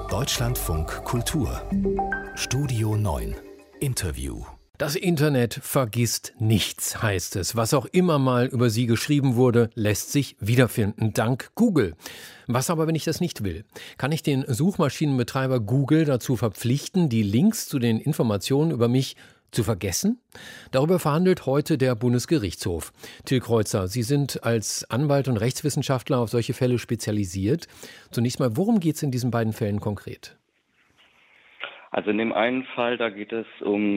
Deutschlandfunk Kultur Studio 9 Interview. Das Internet vergisst nichts, heißt es. Was auch immer mal über sie geschrieben wurde, lässt sich wiederfinden, dank Google. Was aber, wenn ich das nicht will? Kann ich den Suchmaschinenbetreiber Google dazu verpflichten, die Links zu den Informationen über mich zu vergessen? Darüber verhandelt heute der Bundesgerichtshof. Till Kreuzer, Sie sind als Anwalt und Rechtswissenschaftler auf solche Fälle spezialisiert. Zunächst mal, worum geht es in diesen beiden Fällen konkret? Also in dem einen Fall, da geht es um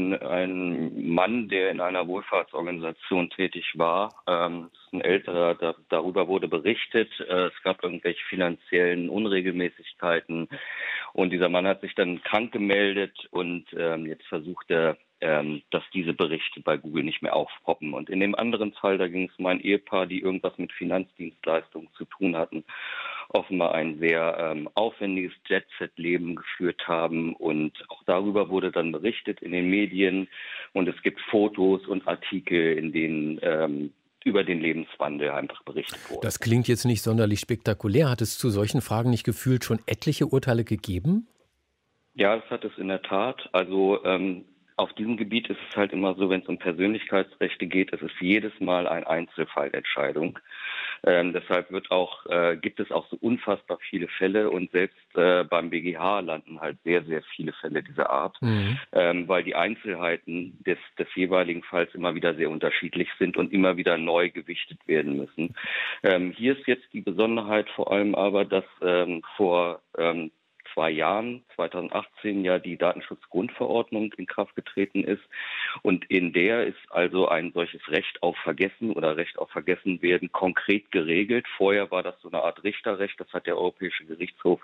einen Mann, der in einer Wohlfahrtsorganisation tätig war. Das ist ein älterer, darüber wurde berichtet. Es gab irgendwelche finanziellen Unregelmäßigkeiten und dieser Mann hat sich dann krank gemeldet und jetzt versucht er, dass diese Berichte bei Google nicht mehr aufpoppen. Und in dem anderen Fall, da ging es um ein Ehepaar, die irgendwas mit Finanzdienstleistungen zu tun hatten, offenbar ein sehr aufwendiges Jet-Set-Leben geführt haben. Und auch darüber wurde dann berichtet in den Medien. Und es gibt Fotos und Artikel, in denen über den Lebenswandel einfach berichtet wurde. Das klingt jetzt nicht sonderlich spektakulär. Hat es zu solchen Fragen nicht gefühlt schon etliche Urteile gegeben? Ja, das hat es in der Tat. Also auf diesem Gebiet ist es halt immer so, wenn es um Persönlichkeitsrechte geht, es ist jedes Mal eine Einzelfallentscheidung. Deshalb gibt es auch so unfassbar viele Fälle und selbst beim BGH landen halt sehr, sehr viele Fälle dieser Art, weil die Einzelheiten des jeweiligen Falls immer wieder sehr unterschiedlich sind und immer wieder neu gewichtet werden müssen. Hier ist jetzt die Besonderheit vor allem aber, dass vor 2 Jahren, 2018, ja die Datenschutzgrundverordnung in Kraft getreten ist. Und in der ist also ein solches Recht auf Vergessen oder Recht auf Vergessenwerden konkret geregelt. Vorher war das so eine Art Richterrecht. Das hat der Europäische Gerichtshof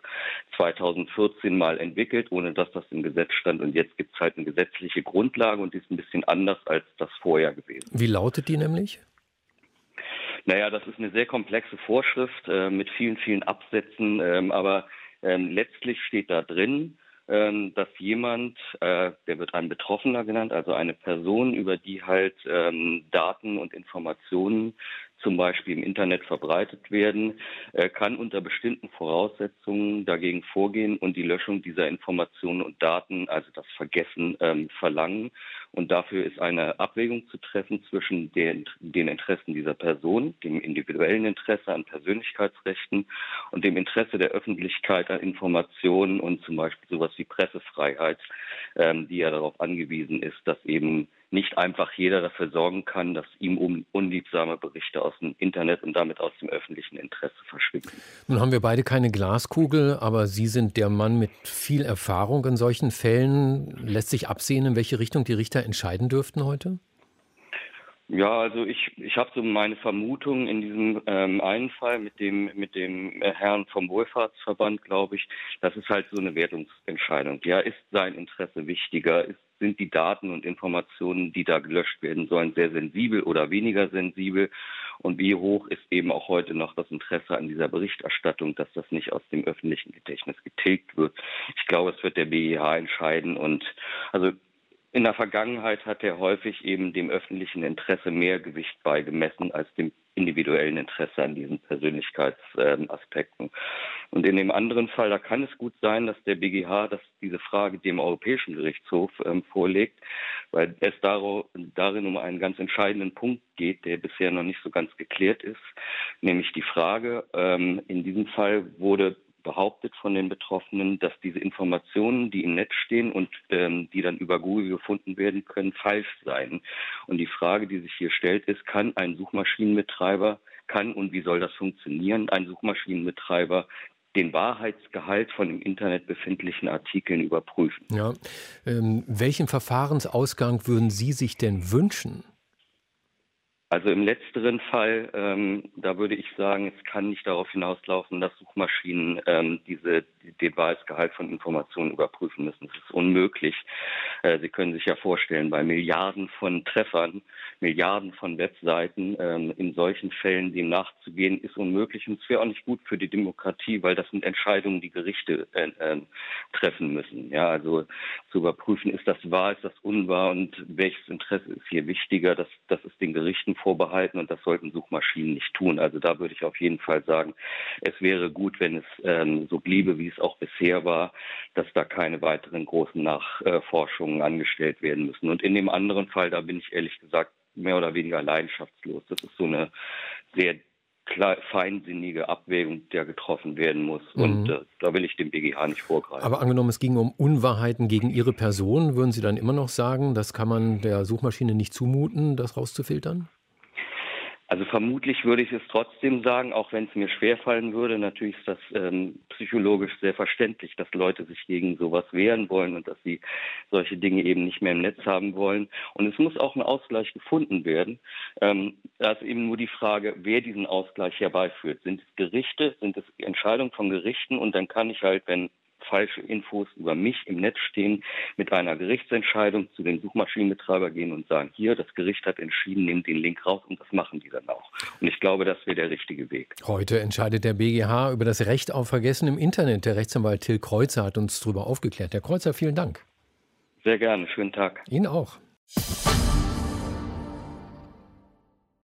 2014 mal entwickelt, ohne dass das im Gesetz stand. Und jetzt gibt es halt eine gesetzliche Grundlage und die ist ein bisschen anders als das vorher gewesen. Wie lautet die nämlich? Naja, das ist eine sehr komplexe Vorschrift mit vielen, vielen Absätzen, aber letztlich steht da drin, dass jemand, der wird ein Betroffener genannt, also eine Person, über die halt Daten und Informationen zum Beispiel im Internet verbreitet werden, kann unter bestimmten Voraussetzungen dagegen vorgehen und die Löschung dieser Informationen und Daten, also das Vergessen, verlangen. Und dafür ist eine Abwägung zu treffen zwischen den Interessen dieser Person, dem individuellen Interesse an Persönlichkeitsrechten und dem Interesse der Öffentlichkeit an Informationen und zum Beispiel sowas wie Pressefreiheit, die ja darauf angewiesen ist, dass eben nicht einfach jeder dafür sorgen kann, dass ihm unliebsame Berichte aus dem Internet und damit aus dem öffentlichen Interesse verschwinden. Nun haben wir beide keine Glaskugel, aber Sie sind der Mann mit viel Erfahrung in solchen Fällen. Lässt sich absehen, in welche Richtung die Richter entscheiden dürften heute? Ja, also ich habe so meine Vermutung in diesem einen Fall mit dem Herrn vom Wohlfahrtsverband, glaube ich, das ist halt so eine Wertungsentscheidung. Ja, ist sein Interesse wichtiger? Sind die Daten und Informationen, die da gelöscht werden sollen, sehr sensibel oder weniger sensibel? Und wie hoch ist eben auch heute noch das Interesse an dieser Berichterstattung, dass das nicht aus dem öffentlichen Gedächtnis getilgt wird? Ich glaube, es wird der BGH entscheiden. Und also in der Vergangenheit hat er häufig eben dem öffentlichen Interesse mehr Gewicht beigemessen als dem individuellen Interesse an diesen Persönlichkeitsaspekten. Und in dem anderen Fall, da kann es gut sein, dass der BGH diese Frage dem Europäischen Gerichtshof vorlegt, weil es darin um einen ganz entscheidenden Punkt geht, der bisher noch nicht so ganz geklärt ist, nämlich die Frage, in diesem Fall wurde behauptet von den Betroffenen, dass diese Informationen, die im Netz stehen und die dann über Google gefunden werden können, falsch seien. Und die Frage, die sich hier stellt, ist, kann ein Suchmaschinenbetreiber, und wie soll das funktionieren, ein Suchmaschinenbetreiber den Wahrheitsgehalt von im Internet befindlichen Artikeln überprüfen? Ja. Welchen Verfahrensausgang würden Sie sich denn wünschen? Also im letzteren Fall, da würde ich sagen, es kann nicht darauf hinauslaufen, dass Suchmaschinen den Wahrheitsgehalt von Informationen überprüfen müssen. Das ist unmöglich. Sie können sich ja vorstellen, bei Milliarden von Treffern, Milliarden von Webseiten, in solchen Fällen dem nachzugehen, ist unmöglich. Und es wäre auch nicht gut für die Demokratie, weil das sind Entscheidungen, die Gerichte treffen müssen. Ja, also zu überprüfen, ist das wahr, ist das unwahr und welches Interesse ist hier wichtiger, das ist den Gerichten vorbehalten und das sollten Suchmaschinen nicht tun. Also da würde ich auf jeden Fall sagen, es wäre gut, wenn es so bliebe, wie es es auch bisher war, dass da keine weiteren großen Nachforschungen angestellt werden müssen. Und in dem anderen Fall, da bin ich ehrlich gesagt mehr oder weniger leidenschaftslos. Das ist so eine sehr feinsinnige Abwägung, die getroffen werden muss. Und da will ich dem BGH nicht vorgreifen. Aber angenommen, es ging um Unwahrheiten gegen Ihre Person, würden Sie dann immer noch sagen, das kann man der Suchmaschine nicht zumuten, das rauszufiltern? Also vermutlich würde ich es trotzdem sagen, auch wenn es mir schwerfallen würde. Natürlich ist das psychologisch sehr verständlich, dass Leute sich gegen sowas wehren wollen und dass sie solche Dinge eben nicht mehr im Netz haben wollen. Und es muss auch ein Ausgleich gefunden werden. Da ist eben nur die Frage, wer diesen Ausgleich herbeiführt. Sind es Gerichte, sind es Entscheidungen von Gerichten? Und dann kann ich halt, wenn falsche Infos über mich im Netz stehen, mit einer Gerichtsentscheidung zu den Suchmaschinenbetreiber gehen und sagen, hier, das Gericht hat entschieden, nehmt den Link raus, und das machen die dann auch. Und ich glaube, das wäre der richtige Weg. Heute entscheidet der BGH über das Recht auf Vergessen im Internet. Der Rechtsanwalt Till Kreuzer hat uns darüber aufgeklärt. Herr Kreuzer, vielen Dank. Sehr gerne, schönen Tag. Ihnen auch.